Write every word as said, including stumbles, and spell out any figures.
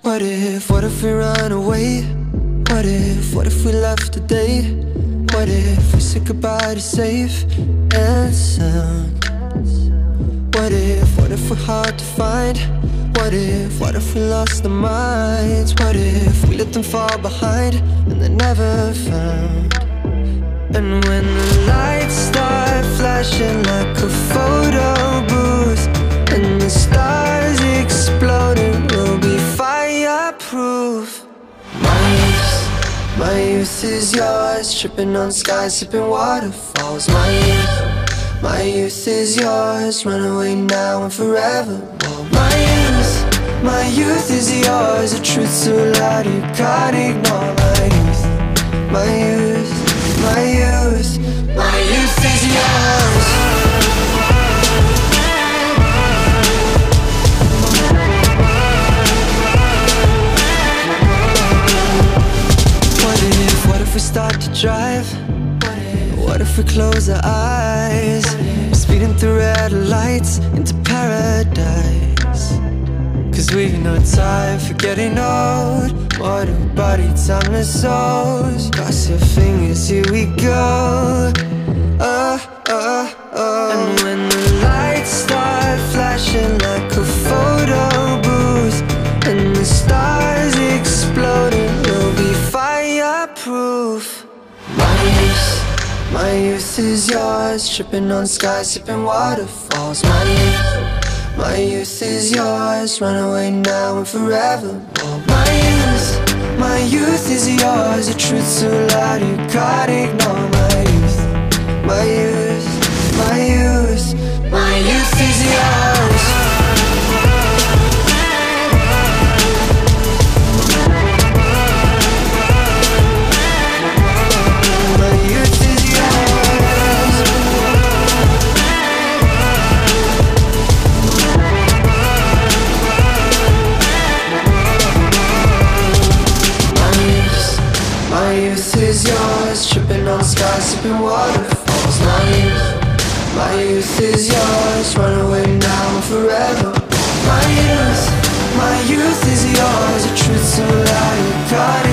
What if, what if we run away? What if, what if we left today? What if we said goodbye to safe and sound? What if, what if we're hard to find? What if, what if we lost our minds? What if we let them fall behind and they're never found? And when the lights start flashing like a photo booth and the stars exploding, we'll be fireproof. My youth, my youth is yours, tripping on skies, sipping waterfalls. My youth, my youth is yours, run away now and forever. My youth, my youth is yours, the truth so loud you can't ignore. My youth, my youth, my youth, my youth is yours. What if, what if we start to drive? What if we close our eyes? Speeding through red lights into paradise. Cause we've no time for getting old. Mortal body, timeless souls. Cross your fingers, here we go. Oh, oh, oh. And when the lights start flashing like a photo booth and the stars exploding, we'll be fireproof. My youth, my youth is yours, tripping on skies, sipping waterfalls. My youth, my youth is yours, run away now and forever. My youth, my youth is yours, the truth so loud you can't ignore. My youth, my youth, my youth, my youth is yours. My youth is yours, tripping on skies, sipping waterfalls. My youth, my youth is yours, run away now and forever. My youth, my youth is yours, the truth so loud you can't